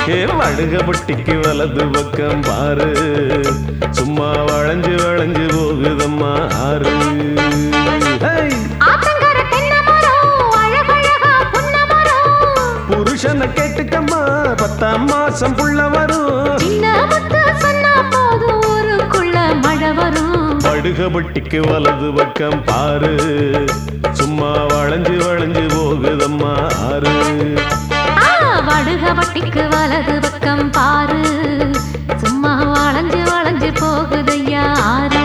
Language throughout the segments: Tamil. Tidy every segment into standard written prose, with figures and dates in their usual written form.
ஏ வடுகப்பட்டிக்கு வலது பக்கம் பாரு சும்மா வளைஞ்சு வளைஞ்சு போகுதம்மா ஆறு புருஷனை கேட்டுக்கம்மா 10ஆம் மாசம் புள்ள வரும் மழை வரும் வடுகப்பட்டிக்கு வலது பக்கம் பாரு சும்மா வளைஞ்சு வளைஞ்சு போகுதம்மா ஆறு வடுகப்பட்டிக்கு வலது பக்கம் பாரு சும்மா வளைஞ்சு வளைஞ்சு போகுதையா ஆறு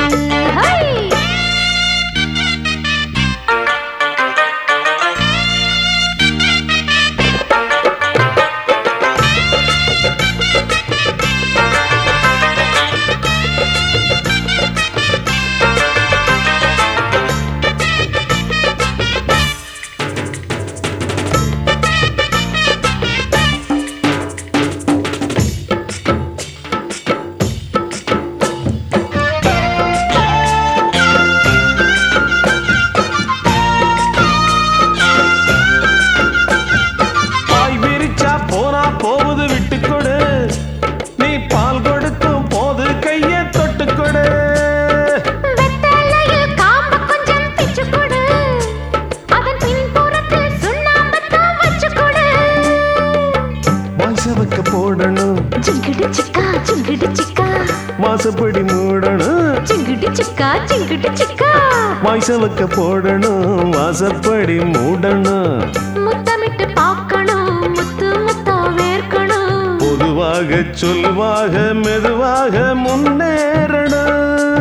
போடணும் சிங்கிடி சிக்கா சிங்கிடி சிக்கா வாசப்படி மூடணும் சிங்கிடி சிக்கா சிங்கிடி சிக்கா வாய்சவக்க போடணும் வாசப்படி மூடணும் முத்தமிட்டு பார்க்கணும் முத்து முத்தா வேர்க்கணும் பொதுவாக சொல்வாக மெதுவாக முன்னேறணும்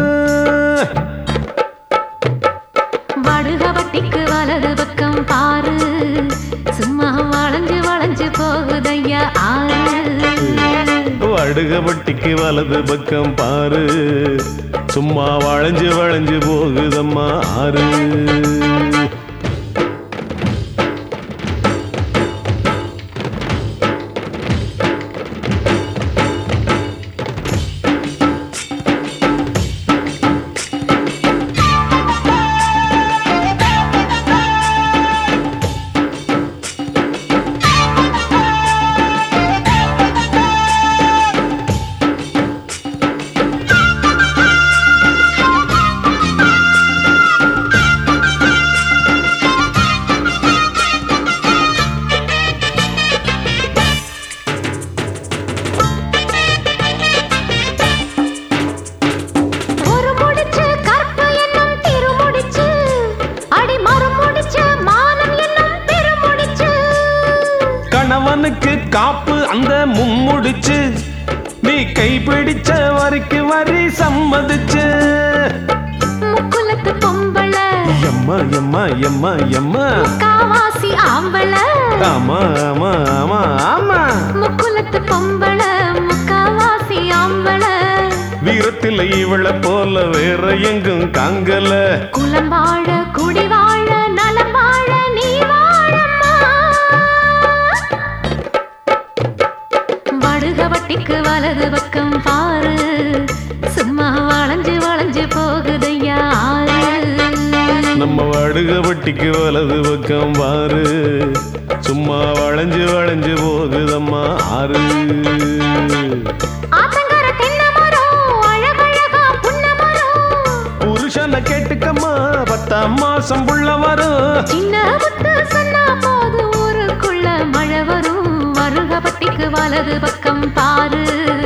வடுகப்பட்டிக்கு வலது பக்கம் பாரு சும்மா வளைஞ்சு வளைஞ்சு போகுதையா ஆறு வடுகப்பட்டிக்கு வலது பக்கம் பாரு சும்மா வளைஞ்சு வளைஞ்சு போகுதம்மா ஆறு கணவனுக்கு காப்பு அந்த மும்முடிச்சு நீ கைப்பிடிச்ச வரைக்கு வரி சம்மதிச்சு முக்குலத்து பொம்பள எம்மா எம்மா எம்மா எம்மா காவாசி ஆம்பள ஆமா ஆமா ஆமா ஆமா முக்குலத்து பொம்பள முக்காவாசி ஆம்பள வீரத்தில் இவள போல வேற எங்கும் காங்கல குலம் வாழ குடி வாழ நலம் வாழ நீ வாழம்மா வடுகப்பட்டிக்கு வலது பக்கம் பாரு சும்மா வளைஞ்சு வளைஞ்சு போகுதையா ஆறு நம்ம வடுகப்பட்டிக்கு வலது பக்கம் பாரு சும்மா வளைஞ்சு வளைஞ்சு போகுதம்மா ஆறு புருஷனை கேட்டுக்கம்மா 10ஆம் மாசம் புள்ள வரும் சின்ன முத்து சொன்னா போது ஊருக்குள்ள மழை வரும் வடுகப்பட்டிக்கு வலது பக்கம் பாரு